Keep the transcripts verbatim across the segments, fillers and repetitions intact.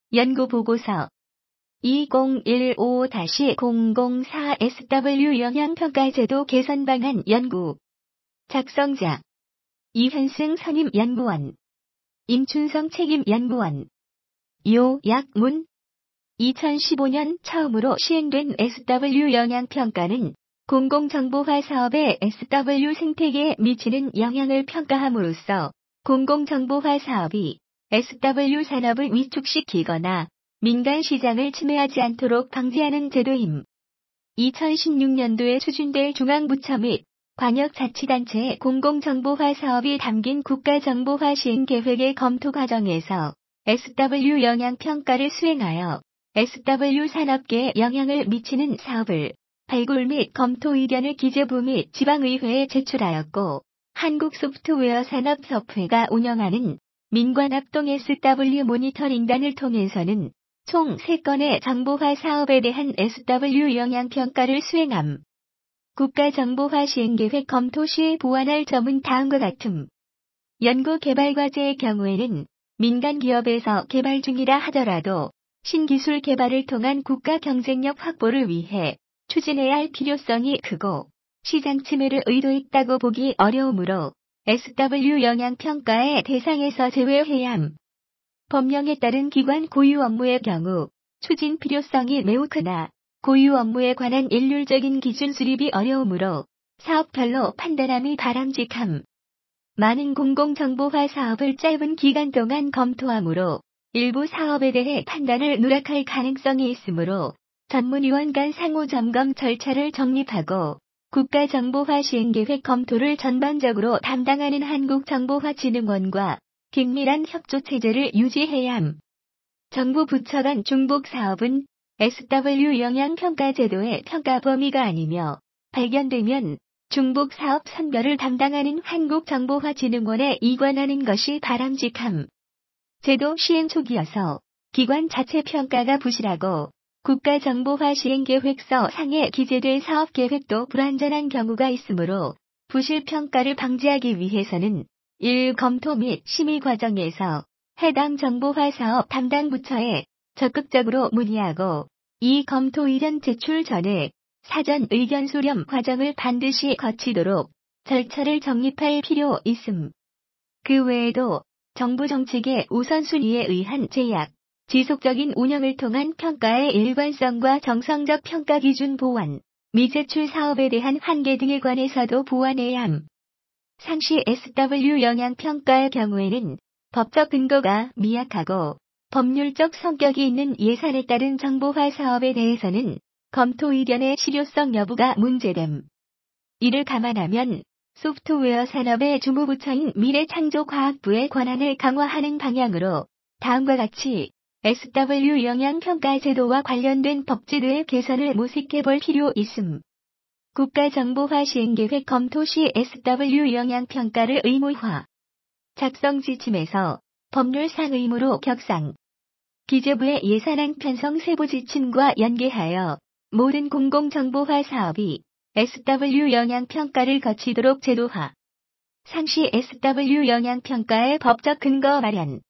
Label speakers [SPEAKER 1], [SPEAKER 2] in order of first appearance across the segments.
[SPEAKER 1] 연구보고서 이천십오 공공사 에스더블유 영양평가제도 개선 방안 연구 작성자 이현승 선임연구원 임춘성 책임연구원 요약문 이천십오 년 처음으로 시행된 에스더블유 영양평가는 공공정보화 사업의 에스더블유 생태계에 미치는 영향을 평가함으로써 공공정보화 사업이 에스더블유 산업을 위축시키거나 민간 시장을 침해하지 않도록 방지하는 제도임. 이천십육 년도에 추진될 중앙부처 및 광역자치단체의 공공정보화 사업이 담긴 국가정보화 시행계획의 검토 과정에서 에스더블유 영양평가를 수행하여 에스더블유 산업계에 영향을 미치는 사업을 발굴 및 검토 의견을 기재부 및 지방의회에 제출하였고, 한국소프트웨어산업협회가 운영하는 민관합동 에스더블유 모니터링단을 통해서는 총 세 건의 정보화 사업에 대한 에스더블유 영양평가를 수행함. 국가정보화 시행계획 검토 시에 보완할 점은 다음과 같음. 연구개발과제의 경우에는 민간 기업에서 개발 중이라 하더라도 신기술 개발을 통한 국가 경쟁력 확보를 위해 추진해야 할 필요성이 크고 시장 침해를 의도했다고 보기 어려우므로 에스더블유 영양평가의 대상에서 제외해야 함. 법령에 따른 기관 고유 업무의 경우 추진 필요성이 매우 크나 고유 업무에 관한 일률적인 기준 수립이 어려우므로 사업별로 판단함이 바람직함. 많은 공공정보화 사업을 짧은 기간 동안 검토하므로 일부 사업에 대해 판단을 누락할 가능성이 있으므로 전문위원 간 상호점검 절차를 정립하고 국가정보화 시행계획 검토를 전반적으로 담당하는 한국정보화진흥원과 긴밀한 협조체제를 유지해야 함. 정부 부처 간 중복사업은 에스더블유 영양평가제도의 평가 범위가 아니며 발견되면 중복사업 선별을 담당하는 한국정보화진흥원에 이관하는 것이 바람직함. 제도 시행 초기여서 기관 자체 평가가 부실하고 국가정보화 시행계획서 상에 기재될 사업계획도 불완전한 경우가 있으므로 부실평가를 방지하기 위해서는 일. 검토 및 심의 과정에서 해당 정보화 사업 담당 부처에 적극적으로 문의하고 이. 검토 의견 제출 전에 사전 의견 수렴 과정을 반드시 거치도록 절차를 정립할 필요 있음. 그 외에도 정부 정책의 우선순위에 의한 제약, 지속적인 운영을 통한 평가의 일관성과 정성적 평가 기준 보완, 미제출 사업에 대한 한계 등에 관해서도 보완해야 함. 상시 에스더블유 영양평가의 경우에는 법적 근거가 미약하고 법률적 성격이 있는 예산에 따른 정보화 사업에 대해서는 검토 의견의 실효성 여부가 문제됨. 이를 감안하면 소프트웨어 산업의 주무부처인 미래창조과학부의 권한을 강화하는 방향으로 다음과 같이 에스더블유 영양평가 제도와 관련된 법제도의 개선을 모색해 볼 필요 있음. 국가정보화 시행계획 검토 시 에스더블유 영양평가를 의무화. 작성 지침에서 법률상 의무로 격상. 기재부의 예산안 편성 세부 지침과 연계하여 모든 공공정보화 사업이 에스더블유 영양평가를 거치도록 제도화. 상시 에스더블유 영양평가의 법적 근거 마련.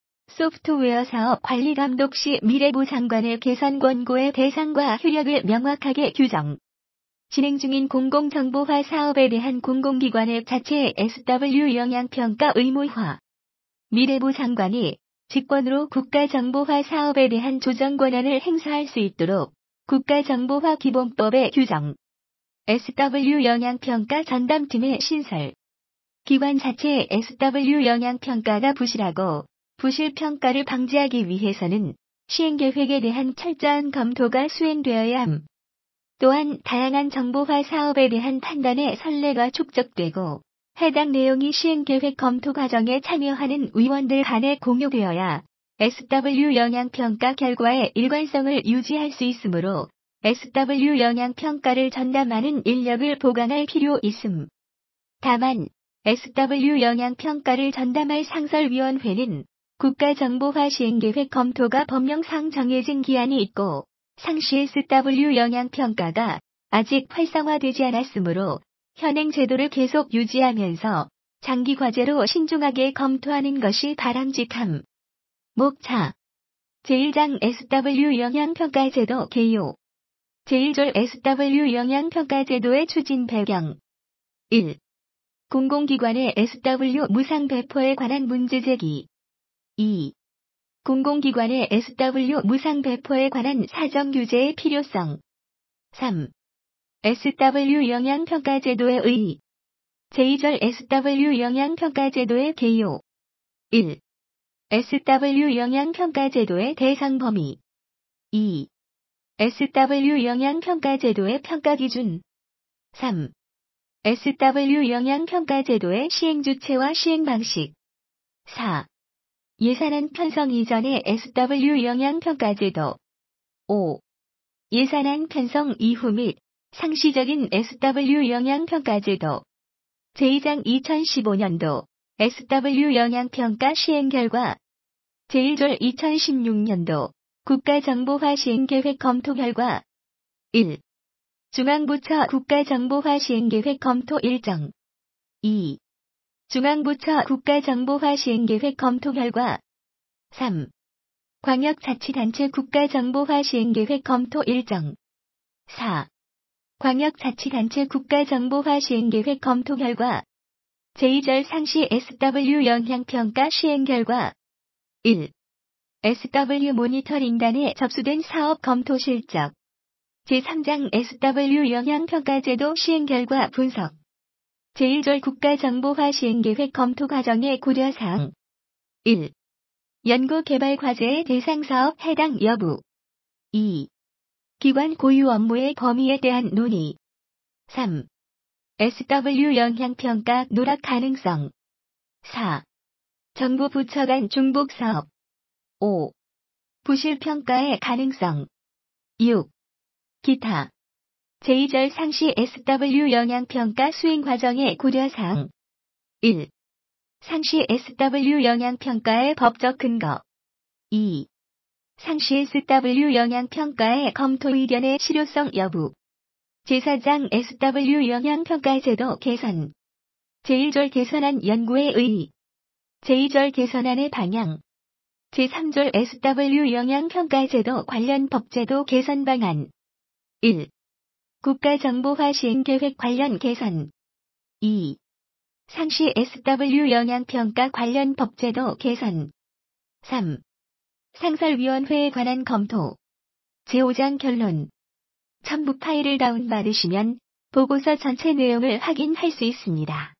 [SPEAKER 1] 소프트웨어 사업 관리 감독 시 미래부 장관의 개선 권고의 대상과 효력을 명확하게 규정. 진행 중인 공공정보화 사업에 대한 공공기관의 자체 에스더블유 영양평가 의무화. 미래부 장관이 직권으로 국가정보화 사업에 대한 조정 권한을 행사할 수 있도록 국가정보화 기본법의 규정. 에스더블유 영양평가 전담팀의 신설. 기관 자체 에스더블유 영양평가가 부실하고 부실평가를 방지하기 위해서는 시행계획에 대한 철저한 검토가 수행되어야 함. 또한 다양한 정보화 사업에 대한 판단의 선례가 축적되고 해당 내용이 시행계획 검토 과정에 참여하는 위원들 간에 공유되어야 에스더블유 영양평가 결과의 일관성을 유지할 수 있으므로 에스더블유 영양평가를 전담하는 인력을 보강할 필요 있음. 다만 에스더블유 영양평가를 전담할 상설위원회는 국가정보화 시행계획 검토가 법령상 정해진 기한이 있고 상시 에스더블유 영양평가가 아직 활성화되지 않았으므로 현행 제도를 계속 유지하면서 장기 과제로 신중하게 검토하는 것이 바람직함. 목차 제일 장 에스더블유 영향평가제도 개요. 제일 졸 에스더블유 영향평가제도의 추진 배경. 일. 공공기관의 에스더블유 무상 배포에 관한 문제 제기. 이. 공공기관의 에스더블유 무상 배포에 관한 사정 규제의 필요성. 삼. 에스더블유 영향평가제도의 의의. 제이 절 에스더블유 영향평가제도의 개요. 일. 에스더블유 영향평가제도의 대상 범위. 이. 에스더블유 영향평가제도의 평가기준. 삼. 에스더블유 영향평가제도의 시행주체와 시행방식. 사. 예산안 편성 이전의 에스더블유 영향평가제도. 오. 예산안 편성 이후 및 상시적인 에스더블유 영향평가제도. 제이 장 이천십오 년도 에스더블유 영향평가 시행 결과. 제일 졸 이천십육 년도 국가정보화 시행계획 검토 결과. 일. 중앙부처 국가정보화 시행계획 검토 일정. 이. 중앙부처 국가정보화 시행계획 검토 결과. 삼. 광역자치단체 국가정보화 시행계획 검토 일정. 사. 광역자치단체 국가정보화 시행계획 검토 결과. 제이 절 상시 에스더블유 영향평가 시행 결과. 일. 에스더블유 모니터링단에 접수된 사업 검토 실적. 제삼 장 에스더블유 영향평가제도 시행 결과 분석. 제일 졸 국가정보화 시행계획 검토 과정의 고려사항. 일. 연구개발 과제의 대상 사업 해당 여부. 이. 기관 고유 업무의 범위에 대한 논의. 삼. 에스더블유 영향평가 누락 가능성. 사. 정부 부처 간 중복 사업. 오. 부실평가의 가능성. 육. 기타. 제이 절 상시 에스더블유 영향평가 수행 과정의 고려사항. 일. 상시 에스더블유 영향평가의 법적 근거. 이. 상시 에스더블유 영향평가의 검토 의견의 실효성 여부. 제사 장 에스더블유 영향평가제도 개선. 제일 졸 개선안 연구의 의의. 제이 절 개선안의 방향. 제삼 졸 에스더블유 영향평가제도 관련 법제도 개선 방안. 일. 국가정보화 시행계획 관련 개선. 이. 상시 에스더블유 영향평가 관련 법제도 개선. 삼. 상설위원회에 관한 검토. 제오 장 결론. 첨부 파일을 다운받으시면 보고서 전체 내용을 확인할 수 있습니다.